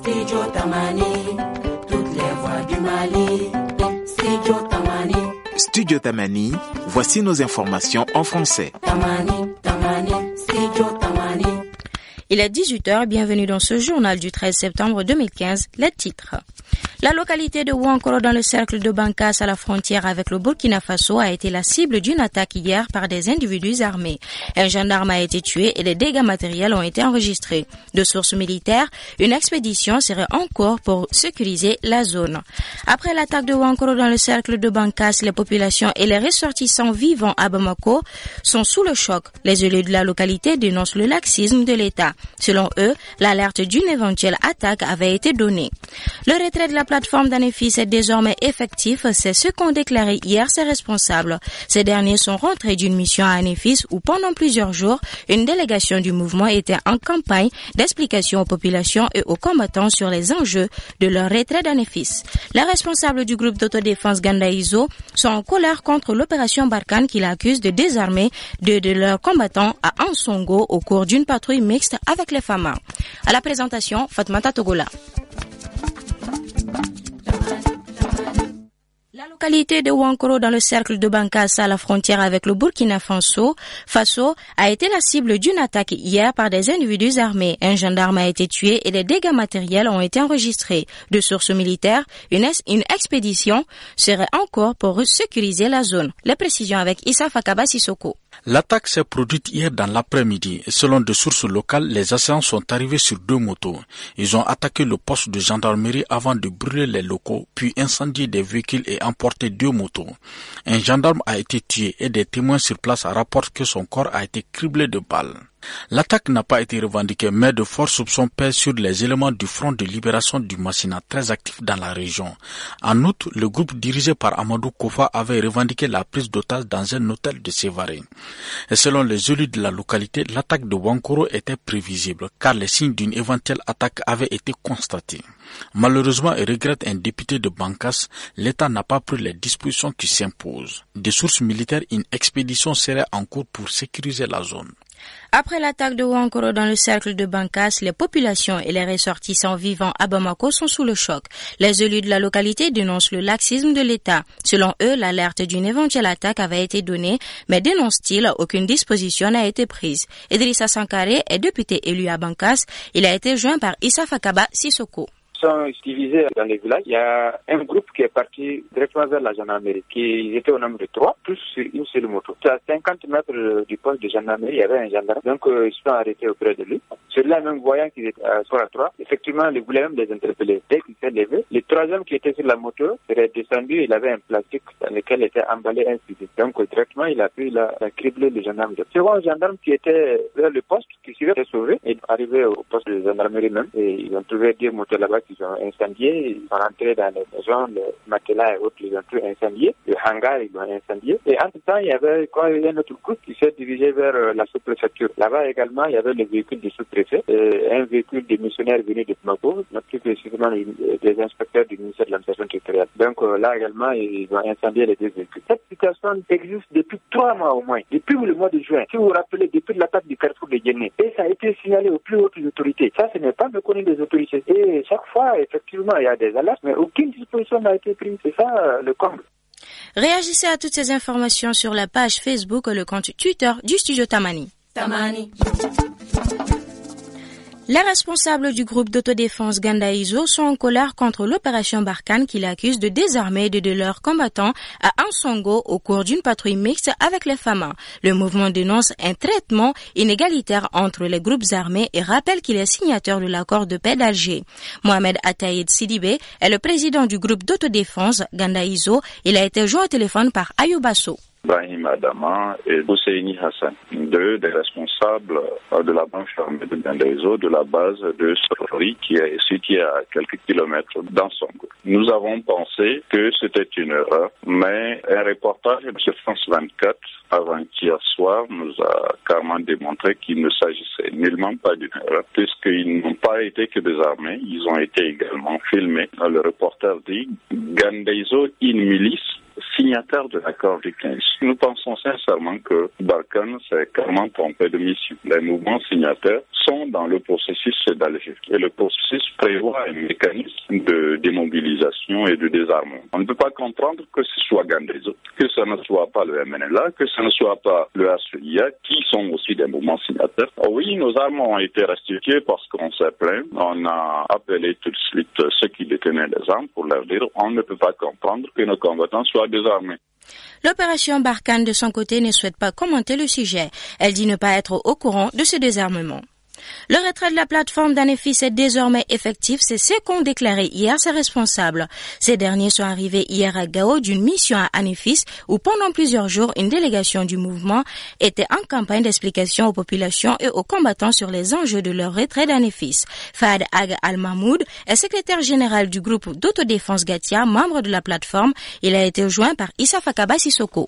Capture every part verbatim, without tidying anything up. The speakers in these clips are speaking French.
Studio Tamani, toutes les voix du Mali. Studio Tamani. Studio Tamani, voici nos informations en français. Tamani, Tamani, Studio Tamani. Il est dix-huit heures, bienvenue dans ce journal du treize septembre deux mille quinze, les titres. La localité de Ouankoro dans le cercle de Bankas à la frontière avec le Burkina Faso a été la cible d'une attaque hier par des individus armés. Un gendarme a été tué et des dégâts matériels ont été enregistrés. De sources militaires, une expédition serait en cours pour sécuriser la zone. Après l'attaque de Ouankoro dans le cercle de Bankas, les populations et les ressortissants vivant à Bamako sont sous le choc. Les élus de la localité dénoncent le laxisme de l'État. Selon eux, l'alerte d'une éventuelle attaque avait été donnée. Le retrait de la plateforme d'Anefis est désormais effectif, c'est ce qu'ont déclaré hier ses responsables. Ces derniers sont rentrés d'une mission à Anefis où pendant plusieurs jours, une délégation du mouvement était en campagne d'explication aux populations et aux combattants sur les enjeux de leur retrait d'Anefis. Les responsables du groupe d'autodéfense Gandaïzo sont en colère contre l'opération Barkhane qu'ils accusent de désarmer deux de leurs combattants à Ansongo au cours d'une patrouille mixte avec les F A M A. À la présentation, Fatmata Togola. La localité de Ouankoro dans le cercle de Bankas à la frontière avec le Burkina Faso, Faso a été la cible d'une attaque hier par des individus armés. Un gendarme a été tué et des dégâts matériels ont été enregistrés. De sources militaires, une, es- une expédition serait en cours pour sécuriser la zone. Les précisions avec Issa Fakaba Sissoko. L'attaque s'est produite hier dans l'après-midi et selon des sources locales, les assaillants sont arrivés sur deux motos. Ils ont attaqué le poste de gendarmerie avant de brûler les locaux, puis incendier des véhicules et emporter deux motos. Un gendarme a été tué et des témoins sur place rapportent que son corps a été criblé de balles. L'attaque n'a pas été revendiquée, mais de forts soupçons pèsent sur les éléments du Front de libération du Massina, très actif dans la région. En outre, le groupe dirigé par Amadou Kofa avait revendiqué la prise d'otages dans un hôtel de Sévaré. Et selon les élus de la localité, l'attaque de Ouankoro était prévisible, car les signes d'une éventuelle attaque avaient été constatés. Malheureusement, et regrette un député de Bankas, l'État n'a pas pris les dispositions qui s'imposent. Des sources militaires, une expédition serait en cours pour sécuriser la zone. Après l'attaque de Ouankoro dans le cercle de Bankas, les populations et les ressortissants vivant à Bamako sont sous le choc. Les élus de la localité dénoncent le laxisme de l'État. Selon eux, l'alerte d'une éventuelle attaque avait été donnée, mais dénoncent-ils, aucune disposition n'a été prise. Idrissa Sankare est député élu à Bankas. Il a été joint par Issa Fakaba Sissoko. Sont divisés dans les villages. Il y a un groupe qui est parti directement vers la gendarmerie, qui était au nombre de trois, plus sur une seule moto. À cinquante mètres du poste de gendarmerie, il y avait un gendarme. Donc, euh, ils se sont arrêtés auprès de lui. Celui-là, même voyant qu'ils étaient à trois à trois, effectivement, il voulait même les interpeller. Dès qu'il s'est levé, le troisième qui était sur la moto serait descendu, il avait un plastique dans lequel était emballé un fusil. Donc, directement, il a pu la, la cribler le gendarme. Le second gendarme qui était vers le poste, qui s'est sauvé, est arrivé au poste de gendarmerie même, et ils ont trouvé deux motos là-bas qui ont incendié, ils sont rentrés dans les maisons, les matelas et autres, ils ont tout incendié, le hangar, ils ont incendié. Et entre-temps, il y avait quoi, il y a un autre groupe qui s'est dirigé vers euh, la sous-préfecture. Là-bas également, il y avait le véhicule du sous-préfet, et un véhicule des missionnaires venus de Bamako, plus précisément des inspecteurs du ministère de l'administration territoriale. Donc euh, là également, ils ont incendié les deux véhicules. Cette situation existe depuis trois mois au moins, depuis le mois de juin. Si vous vous rappelez, depuis l'attaque du carrefour de Guinée, et ça a été signalé aux plus hautes autorités. Ça, ce n'est pas méconnu des autorités. Et chaque fois, effectivement, il y a des alertes, mais aucune disposition n'a été prise. C'est ça euh, le comble. Réagissez à toutes ces informations sur la page Facebook et le compte Twitter du Studio Tamani. Tamani. Les responsables du groupe d'autodéfense Gandaïzo sont en colère contre l'opération Barkhane qu'ils accusent de désarmer deux de leurs combattants à Ansongo au cours d'une patrouille mixte avec les F A M A. Le mouvement dénonce un traitement inégalitaire entre les groupes armés et rappelle qu'il est signateur de l'accord de paix d'Alger. Mohamed Ataïd Sidibé est le président du groupe d'autodéfense Gandaïzo. Il a été joint au téléphone par Ayoubasso. Brahim Adama et Hosseini Hassan, deux des responsables de la branche armée de Gandaïzo, de la base de Sorori, qui est située à quelques kilomètres d'Ansongo. Nous avons pensé que c'était une erreur, mais un reportage sur France vingt-quatre avant-hier soir nous a carrément démontré qu'il ne s'agissait nullement pas d'une erreur, puisqu'ils n'ont pas été que des armées, ils ont été également filmés. Le reporter dit Gandaïzo, une milice, signataires de l'accord du quinze. Nous pensons sincèrement que Barkhane s'est clairement trompé de mission. Les mouvements signataires sont dans le processus d'Alger et le processus prévoit un mécanisme de démobilisation et de désarmement. On ne peut pas comprendre que ce soit Gandezo, que ce ne soit pas le M N L A, que ce ne soit pas le H C I A, qui sont aussi des mouvements signataires. Oui, nos armes ont été restituées parce qu'on s'est plaint. On a appelé tout de suite ceux qui détenaient les armes pour leur dire on ne peut pas comprendre que nos combattants soient désarmés. L'opération Barkhane, de son côté, ne souhaite pas commenter le sujet. Elle dit ne pas être au courant de ce désarmement. Le retrait de la plateforme d'Anefis est désormais effectif, c'est ce qu'ont déclaré hier ses responsables. Ces derniers sont arrivés hier à Gao d'une mission à Anefis où pendant plusieurs jours une délégation du mouvement était en campagne d'explication aux populations et aux combattants sur les enjeux de leur retrait d'Anefis. Fahad Ag Al-Mahmoud est secrétaire général du groupe d'autodéfense Gatia, membre de la plateforme. Il a été joint par Issa Fakaba Sissoko.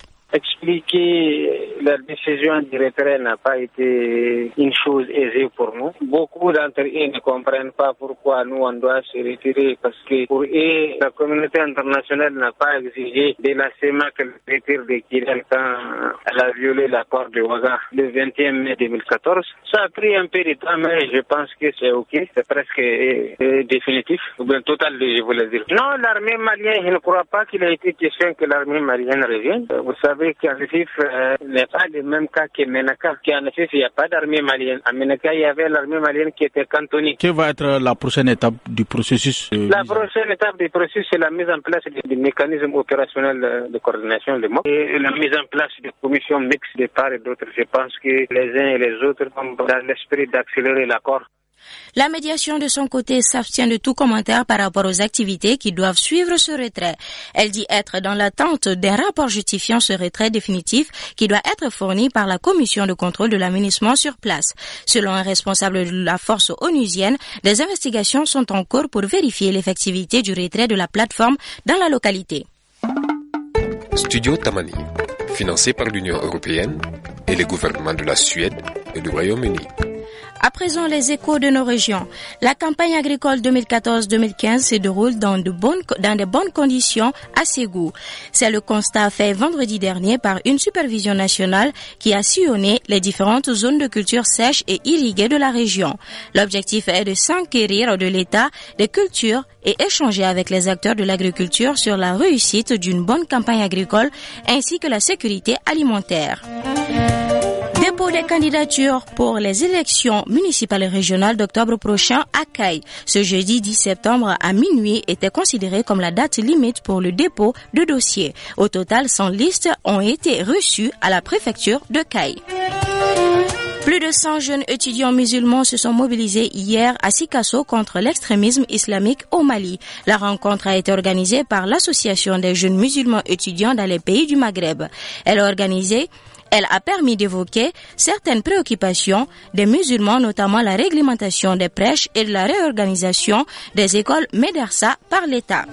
Expliquer la décision du retrait n'a pas été une chose aisée pour nous. Beaucoup d'entre eux ne comprennent pas pourquoi nous on doit se retirer parce que pour eux, la communauté internationale n'a pas exigé de la C E M A qu'elle retire de Kidal quand elle a violé l'accord de Ouaga le vingt et un mai deux mille quatorze. Ça a pris un peu de temps, mais je pense que c'est ok, c'est presque euh, définitif, ou bien total, je voulais dire. Non, l'armée malienne, je ne crois pas qu'il a été question que l'armée malienne revienne. Vous savez qu'Anefis euh, n'est pas le même cas que Menaka. Qu'Anefis, il n'y a pas d'armée malienne. À Menaka, il y avait l'armée malienne qui était cantonnée. Quelle va être la prochaine étape du processus? euh, La prochaine étape du processus, c'est la mise en place du mécanisme opérationnel de coordination des M O C et la mise en place de commissions mixtes de part et d'autre. Je pense que les uns et les autres sont dans l'esprit d'accélérer l'accord. La médiation de son côté s'abstient de tout commentaire par rapport aux activités qui doivent suivre ce retrait. Elle dit être dans l'attente d'un rapport justifiant ce retrait définitif qui doit être fourni par la commission de contrôle de l'aménagement sur place. Selon un responsable de la force onusienne, des investigations sont en cours pour vérifier l'effectivité du retrait de la plateforme dans la localité. Studio Tamani, financé par l'Union européenne et les gouvernements de la Suède et du Royaume-Uni. À présent, les échos de nos régions. La campagne agricole deux mille quatorze deux mille quinze se déroule dans de bonnes, dans de bonnes conditions à Ségou. C'est le constat fait vendredi dernier par une supervision nationale qui a sillonné les différentes zones de culture sèche et irriguée de la région. L'objectif est de s'enquérir de l'état des cultures et échanger avec les acteurs de l'agriculture sur la réussite d'une bonne campagne agricole ainsi que la sécurité alimentaire. Dépôt des candidatures pour les élections municipales et régionales d'octobre prochain à Caille. Ce jeudi dix septembre à minuit était considéré comme la date limite pour le dépôt de dossiers. Au total, cent listes ont été reçues à la préfecture de Caille. Plus de cent jeunes étudiants musulmans se sont mobilisés hier à Sikasso contre l'extrémisme islamique au Mali. La rencontre a été organisée par l'Association des jeunes musulmans étudiants dans les pays du Maghreb. Elle a organisé Elle a permis d'évoquer certaines préoccupations des musulmans, notamment la réglementation des prêches et de la réorganisation des écoles médersa par l'État.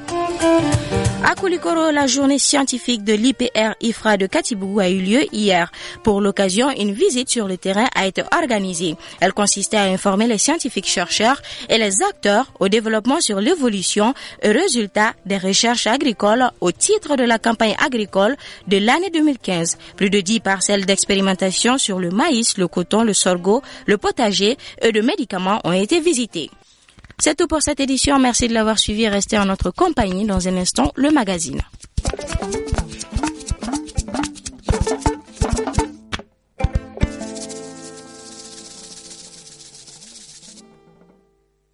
À Koulikoro, la journée scientifique de l'I P R I F R A de Katibougou a eu lieu hier. Pour l'occasion, une visite sur le terrain a été organisée. Elle consistait à informer les scientifiques chercheurs et les acteurs au développement sur l'évolution et résultats des recherches agricoles au titre de la campagne agricole de l'année deux mille quinze. Plus de dix parcelles d'expérimentation sur le maïs, le coton, le sorgho, le potager et de médicaments ont été visitées. C'est tout pour cette édition. Merci de l'avoir suivi et restez en notre compagnie. Dans un instant, le magazine.